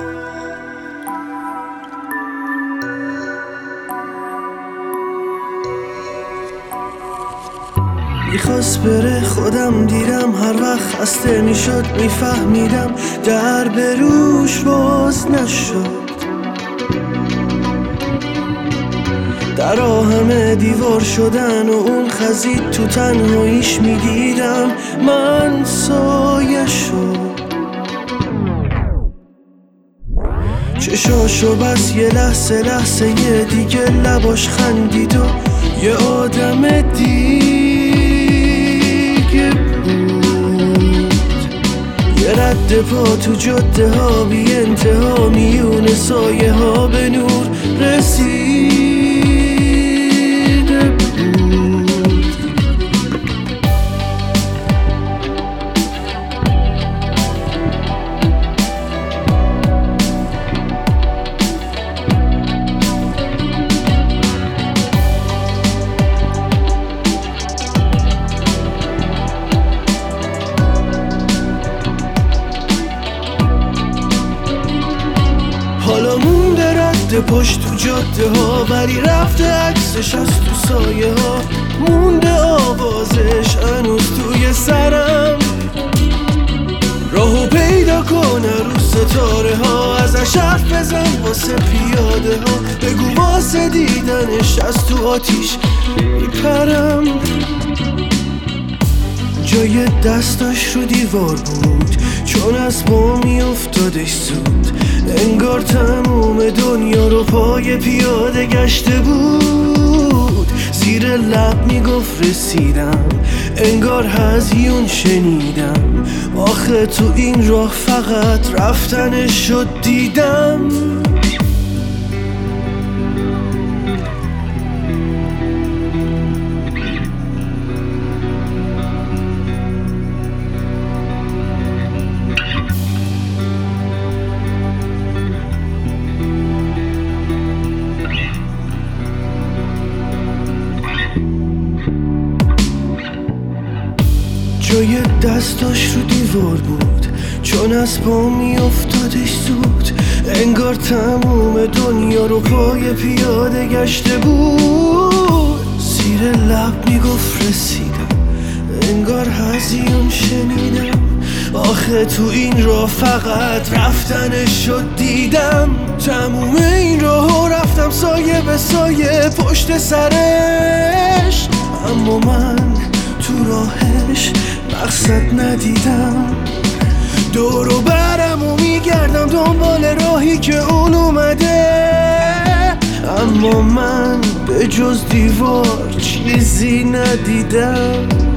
میخواست بره خودم دیدم، هر وقت خسته میشد میفهمیدم در بروش باز نشد. در همه دیوار شدن و اون خزید تو تنهاییش میدیدم من سایه شد. چشاشو بس یه لحظه یه دیگه لباش خندید و یه آدم دیگه بود. یه رد پا تو جاده ها بی انتها، میون سایه ها به نور رسیده بود. حالا مونده رد پشت تو جاده ها، ولی رفته عکسش از تو سایه ها. مونده آوازش هنوز توی سرم، راهو پیدا کنه رو ستاره ها. ازش حرف بزن واسه پیاده ها، بگو واسه دیدنش از تو آتیش میپرم. جای دستاش رو دیوار بود، چون از پا میافتادش زود. انگار تموم دنیا رو پای پیاده گشته بود. زیر لب میگفت رسیدم، انگار هزیون شنیدم. آخه تو این راه فقط رفتنش شد دیدم. جای دستاش رو دیوار بود، چون از پا میافتادش زود. انگار تموم دنیا رو پای پیاده گشته بود. زیر لب میگفت رسیدم، انگار هزیون شنیدم. آخه تو این راه فقط رفتنش شد دیدم. تموم این راهو رفتم سایه به سایه پشت سرش، اما من تو راهش مقصد ندیدم. دور و برم و میگردم دنبال راهی که اون اومده، اما من به جز دیوار چیزی ندیدم.